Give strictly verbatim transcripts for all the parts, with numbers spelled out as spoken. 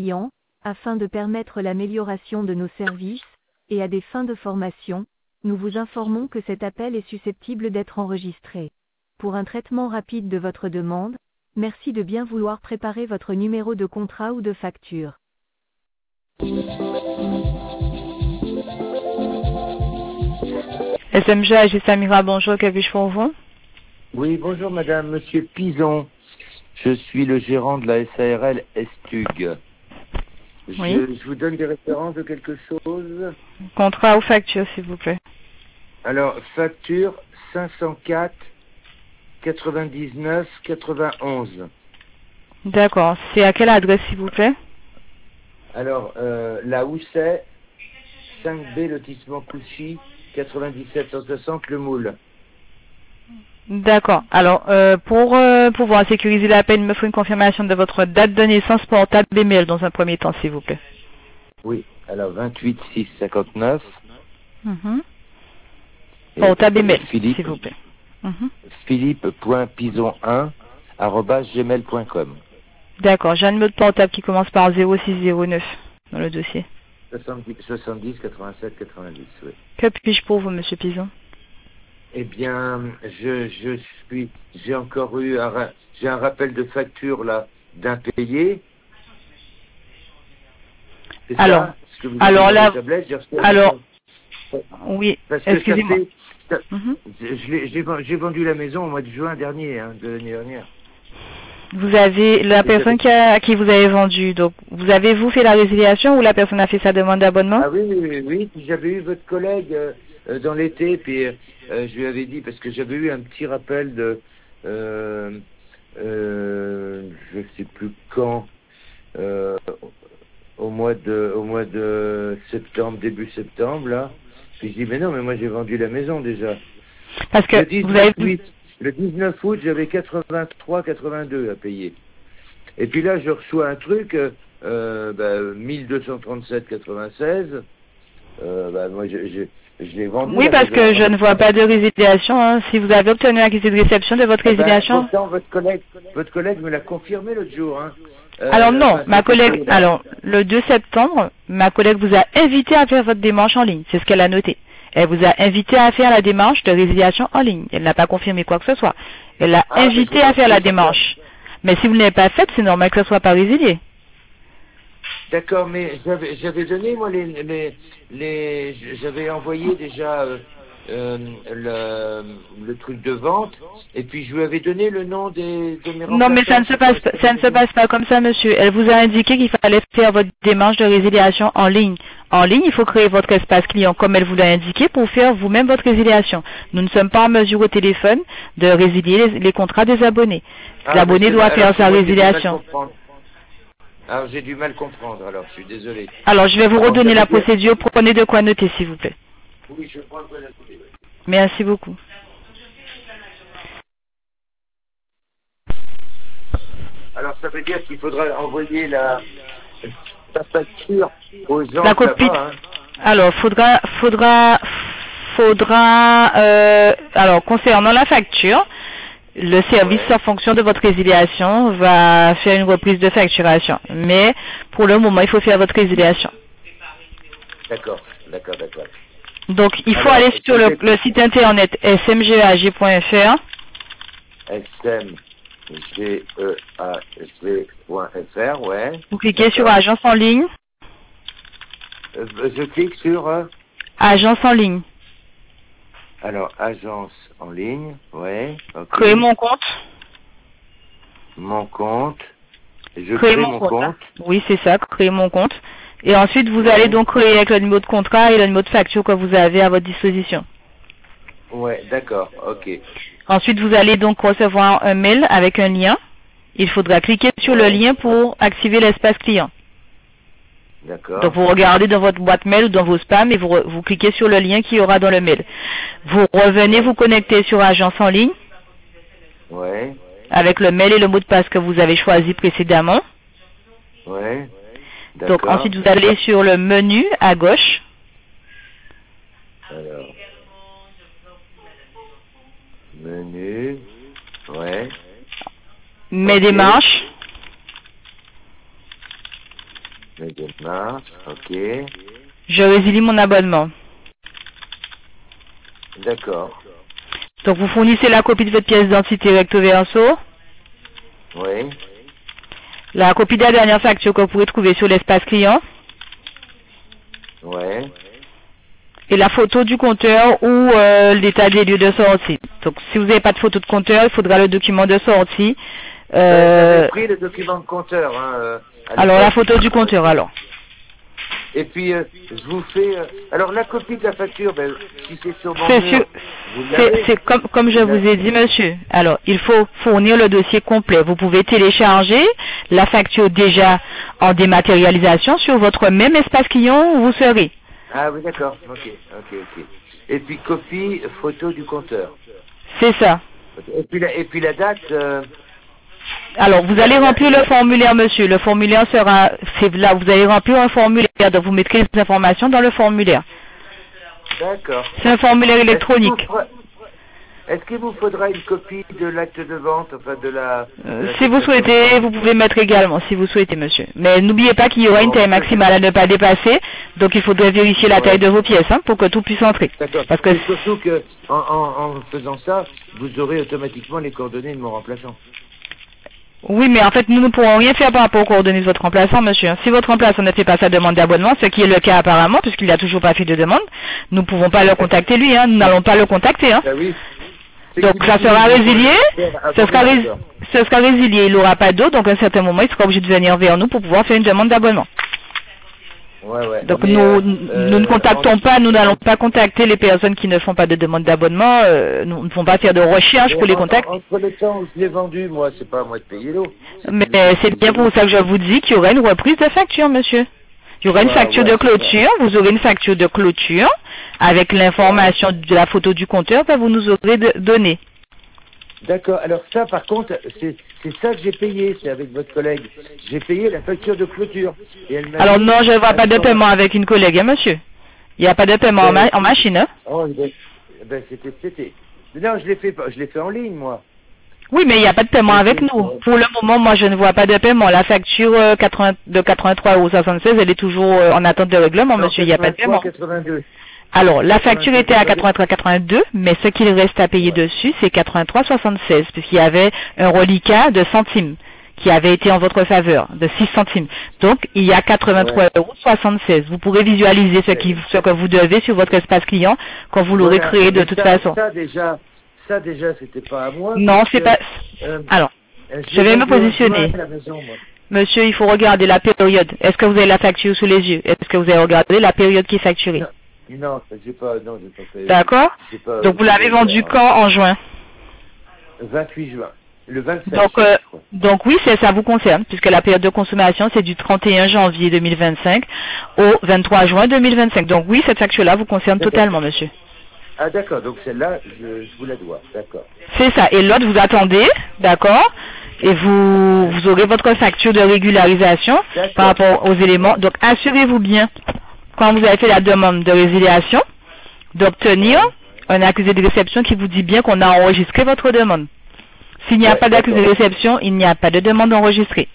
clients, afin de permettre l'amélioration de nos services, et à des fins de formation, nous vous informons que cet appel est susceptible d'être enregistré. Pour un traitement rapide de votre demande, merci de bien vouloir préparer votre numéro de contrat ou de facture. S M G A G Samira, bonjour, que puis-je pour vous? Oui, bonjour madame, monsieur Pison. Je suis le gérant de la S A R L Estug. Je, Oui. je vous donne des références de quelque chose. Contrat ou facture, s'il vous plaît. Alors, facture cinq cent quatre quatre-vingt-dix-neuf quatre-vingt-onze. D'accord. C'est à quelle adresse, s'il vous plaît? Alors, euh, là où c'est, cinq B, lotissement Couchy, quatre-vingt-dix-sept cent soixante, Le Moule. D'accord. Alors, euh, pour euh, pouvoir sécuriser l'appel, il me faut une confirmation de votre date de naissance portable et mail dans un premier temps, s'il vous plaît. Oui, alors vingt-huit six cinquante-neuf. Mhm. Et Portable et mail, Philippe, s'il vous plaît. Mhm. philippe.pison un arobase gmail point com. D'accord. J'ai un numéro de portable qui commence par zéro six zéro neuf dans le dossier. soixante-dix quatre-vingt-sept quatre-vingt-dix, oui. Que puis-je pour vous, monsieur Pison? Eh bien, je, je suis, j'ai encore eu un, ra- j'ai un rappel de facture là d'impayé. C'est Alors, ça, ce que vous avez alors dans là, les tablettes, j'ai reçu un alors, message. oui, Parce que ça excusez-moi. fait, ça- Mhm. je l'ai- j'ai, ven- j'ai vendu la maison au mois de juin dernier, hein, de l'année dernière. Vous avez la Et j'avais- personne qui a, à qui vous avez vendu, donc vous avez vous fait la résiliation ou la personne a fait sa demande d'abonnement? Ah oui, oui, oui, oui, puis j'avais eu votre collègue euh, euh, dans l'été, puis euh, euh, je lui avais dit, parce que j'avais eu un petit rappel de, euh, euh, je sais plus quand, euh, au mois de, au mois de septembre, début septembre, là. Puis je dis, mais non, mais moi j'ai vendu la maison déjà. Parce que Le vous avez 19 août, le dix-neuf août, j'avais quatre-vingt-trois quatre-vingt-deux à payer. Et puis là, je reçois un truc, euh, euh, bah, mille deux cent trente-sept quatre-vingt-seize. Euh, bah, moi, je, je, je l'ai vendu. oui, la parce maison, que je hein. ne vois pas de résiliation. Hein. Si vous avez obtenu un accusé de réception de votre Eh ben, résiliation. pourtant, votre collègue, votre collègue me l'a confirmé l'autre jour. Hein. Euh, Alors non, enfin, ma c'était collègue, là. alors le deux septembre, ma collègue vous a invité à faire votre démarche en ligne. C'est ce qu'elle a noté. Elle vous a invité à faire la démarche de résiliation en ligne. Elle n'a pas confirmé quoi que ce soit. Elle l'a Ah, mais invité j'ai à pas faire fait la ça. démarche. Mais si vous ne l'avez pas faite, c'est normal que ce ne soit pas résilié. D'accord, mais j'avais, j'avais donné, moi, les, les, les j'avais envoyé déjà euh, euh, le, le truc de vente, et puis je lui avais donné le nom des, de mes Non, mais ça remplaçants. ne se C'est passe, pas ce ça ne se passe pas comme ça, monsieur. Elle vous a indiqué qu'il fallait faire votre démarche de résiliation en ligne. En ligne, il faut créer votre espace client comme elle vous l'a indiqué pour faire vous-même votre résiliation. Nous ne sommes pas en mesure au téléphone de résilier les, les contrats des abonnés. Ah, L'abonné mais doit c'est- faire alors, sa moi, j'ai du mal résiliation. comprendre. Alors, j'ai du mal comprendre, alors, je suis désolé. Alors, je vais vous Alors, ça redonner veut la dire... procédure. Prenez de quoi noter, s'il vous plaît. Oui, je prends le la télé. Merci beaucoup. Alors, ça veut dire qu'il faudra envoyer la, la facture aux gens La copie. là-bas, hein. Alors, faudra, faudra, faudra, euh, alors, concernant la facture, le service Ouais. en fonction de votre résiliation va faire une reprise de facturation. Mais, pour le moment, il faut faire votre résiliation. D'accord, d'accord, d'accord. Donc, il faut Alors, aller sur le, vous êtes- le site internet s m g a g point f r. S M G E A G point F R, ouais. Vous cliquez sur D'accord. agence en ligne. Euh, je clique sur, euh, Agence en ligne. alors, agence en ligne, ouais. ok. Créer mon compte. Mon compte. Je Créer crée mon mon compte. compte. Oui, c'est ça, créer mon compte. Et ensuite, vous Ouais. allez donc créer avec le numéro de contrat et le numéro de facture que vous avez à votre disposition. Ouais, d'accord, ok. Ensuite, vous allez donc recevoir un mail avec un lien. Il faudra cliquer sur le Ouais. lien pour activer l'espace client. D'accord. Donc, vous regardez dans votre boîte mail ou dans vos spams et vous, re- vous cliquez sur le lien qu'il y aura dans le mail. Vous revenez vous connecter sur Agence en ligne Ouais, avec le mail et le mot de passe que vous avez choisi précédemment. ouais. Donc, D'accord. ensuite, vous allez sur le menu à gauche. Alors. Menu. Ouais. Mes Ok. démarches. Ok. Je résilie mon abonnement. D'accord. Donc vous fournissez la copie de votre pièce d'identité recto verso, Oui. la copie de la dernière facture que vous pourrez trouver sur l'espace client, Ouais. et la photo du compteur ou euh, l'état des lieux de sortie. Donc si vous n'avez pas de photo de compteur, il faudra le document de sortie. Ben, Euh, J'avais pris le document de compteur. Hein, euh, à alors la l'époque. photo du compteur alors. Et puis, euh, je vous fais... euh, alors, la copie de la facture, ben, si c'est sur mon C'est mur, sûr- vous c'est l'avez. c'est comme, comme je Vous vous l'avez. ai dit, monsieur. Alors, il faut fournir le dossier complet. Vous pouvez télécharger la facture déjà en dématérialisation sur votre même espace client où vous serez. Ah oui, d'accord. Ok, ok, ok. Et puis, copie, photo du compteur. C'est ça. Et puis la, et puis la date... euh, Alors, vous la- allez la- remplir le formulaire, monsieur. Le formulaire sera, c'est là, vous allez remplir un formulaire. Donc, vous mettrez les informations dans le formulaire. D'accord. C'est un formulaire Est-ce qu'il électronique. vous fera- Est-ce qu'il vous faudra une copie de l'acte de vente, enfin de la... de Euh, la si vous prestation de souhaitez, vente vous pouvez mettre également, si vous souhaitez, monsieur. Mais n'oubliez pas qu'il y aura une Bon, taille c'est- maximale à ne pas dépasser. Donc, il faudrait vérifier la Ouais. taille de vos pièces, hein, pour que tout puisse entrer. D'accord. Parce que Et surtout que, en, en, en faisant ça, vous aurez automatiquement les coordonnées de mon remplaçant. oui, mais en fait, nous ne pourrons rien faire par rapport aux coordonnées de votre remplaçant, monsieur. Si votre remplaçant ne fait pas sa demande d'abonnement, ce qui est le cas apparemment, puisqu'il n'a toujours pas fait de demande, nous ne pouvons pas le contacter lui, hein. Nous n'allons pas le contacter, hein. Ah oui. C'est Donc, qu'il ça me dit, sera vous résilié, pouvez faire ce sera, abonnement, rés- d'accord. ce sera résilié, il n'aura pas d'eau, donc à un certain moment, il sera obligé de venir vers nous pour pouvoir faire une demande d'abonnement. Ouais, ouais. Donc Mais, nous, euh, nous euh, ne contactons en- pas, nous n'allons pas contacter les personnes qui ne font pas de demande d'abonnement, euh, nous ne pouvons pas faire de recherche mais pour les en- contacter. en- Entre le temps où je l'ai vendu, moi, c'est pas à moi de payer l'eau. Mais c'est bien pour ça que je vous dis qu'il y aura une reprise de facture, monsieur. Il y aura une Ouais, facture ouais, de c'est ça. clôture, vous aurez une facture de clôture avec l'information de la photo du compteur que vous nous aurez de- donnée. D'accord. Alors ça, par contre, c'est c'est ça que j'ai payé, c'est avec votre collègue. J'ai payé la facture de clôture. Et elle m'a Alors dit, non, je ne vois pas de attends, paiement avec une collègue, hein, monsieur. Il n'y a pas de paiement en, ma- en machine, hein. Oh, ben, ben, c'était, c'était. Non, je l'ai fait, pas- je l'ai fait en ligne, moi. Oui, mais il n'y a pas de paiement Oui, avec oui, nous. oui. Pour le moment, moi, je ne vois pas de paiement. La facture euh, quatre-vingts de quatre-vingt-trois euros soixante-seize, elle est toujours euh, en attente de règlement, monsieur. Il n'y a pas de paiement. quatre-vingt-deux. Alors, la facture était à quatre-vingt-trois quatre-vingt-deux, mais ce qu'il reste à payer dessus, c'est quatre-vingt-trois soixante-seize, puisqu'il y avait un reliquat de centimes qui avait été en votre faveur, de six centimes. Donc, il y a quatre-vingt-trois euros soixante-seize. Vous pourrez visualiser ce, qui, ce que vous devez sur votre espace client quand vous l'aurez Voilà. créé de Mais toute ça, façon. Ça déjà, ça déjà, c'était pas à moi. Non, parce c'est que, pas... euh, Alors, euh, je vais l'ai me vendu en positionner. juin à la maison, moi. Monsieur, il faut regarder la période. Est-ce que vous avez la facture sous les yeux? Est-ce que vous avez regardé la période qui est facturée? Non, non, j'ai pas, non, j'ai pas fait. D'accord. j'ai pas- Donc, vous l'avez j'ai vendu pas- quand? En juin. vingt-huit juin. Le vingt-sept. Donc, je euh, crois. donc oui, c'est- ça vous concerne, puisque la période de consommation, c'est du trente et un janvier deux mille vingt-cinq au vingt-trois juin deux mille vingt-cinq. Donc oui, cette facture-là vous concerne D'accord. totalement, monsieur. Ah d'accord, donc celle-là, je, je vous la dois, d'accord. C'est ça. Et l'autre, vous attendez, d'accord, et vous, vous aurez votre facture de régularisation D'accord. par rapport aux éléments. Donc, assurez-vous bien, quand vous avez fait la demande de résiliation, d'obtenir un accusé de réception qui vous dit bien qu'on a enregistré votre demande. S'il n'y a Ouais, pas d'accusé de d'accord. réception, il n'y a pas de demande enregistrée.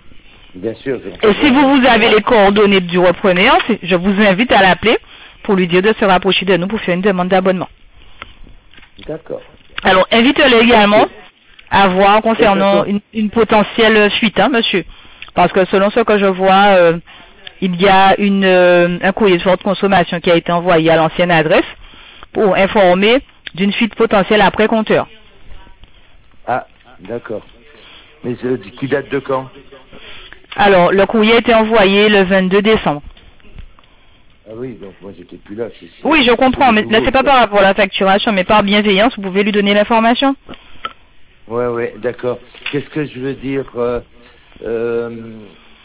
Bien sûr. je Et comprends. si vous, vous avez les coordonnées du repreneur, c'est- je vous invite à l'appeler pour lui dire de se rapprocher de nous pour faire une demande d'abonnement. D'accord. Alors, invitez-le également à voir concernant une, une potentielle fuite, hein, monsieur. Parce que selon ce que je vois, euh, il y a une, euh, un courrier de forte consommation qui a été envoyé à l'ancienne adresse pour informer d'une fuite potentielle après compteur. Ah, d'accord. Mais euh, qui date de quand? Alors, le courrier a été envoyé le vingt-deux décembre. Ah oui, donc moi j'étais plus là. c'est- c'est- Oui, je comprends, mais c'est là, c'est pas nouveau, par rapport à la facturation, mais par bienveillance, vous pouvez lui donner l'information. Ouais, ouais, d'accord. Qu'est-ce que je veux dire euh, euh,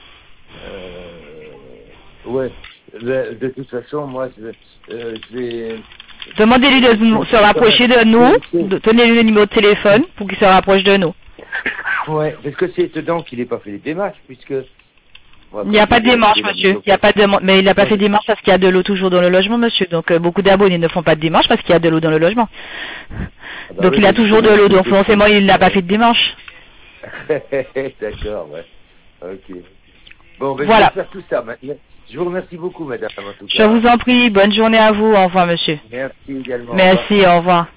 euh, Ouais, de, de toute façon, moi, je, euh, je vais... Demandez-lui de nous- se rapprocher de nous, de- donnez-lui le numéro de téléphone pour qu'il se rapproche de nous. Ouais, parce que c'est étonnant qu'il n'ait pas fait les démarches, puisque... Ouais, Il n'y a pas de démarche, la monsieur. maison- Il n'y a pas de démarche, mais il n'a pas fait de démarche parce qu'il y a de l'eau toujours dans le logement, monsieur. Donc, euh, beaucoup d'abonnés ne font pas de démarche parce qu'il y a de l'eau dans le logement. Ah bah Donc, oui, il a mais toujours de c'est- l'eau. Donc, c'est- forcément, il n'a pas fait de démarche. D'accord, ouais. Ok. Bon, ben, Voilà. je vais faire tout ça maintenant. Je vous remercie beaucoup, madame, en tout Je cas. vous en prie. Bonne journée à vous. Au revoir, monsieur. Merci également. Au Merci. revoir. Au revoir.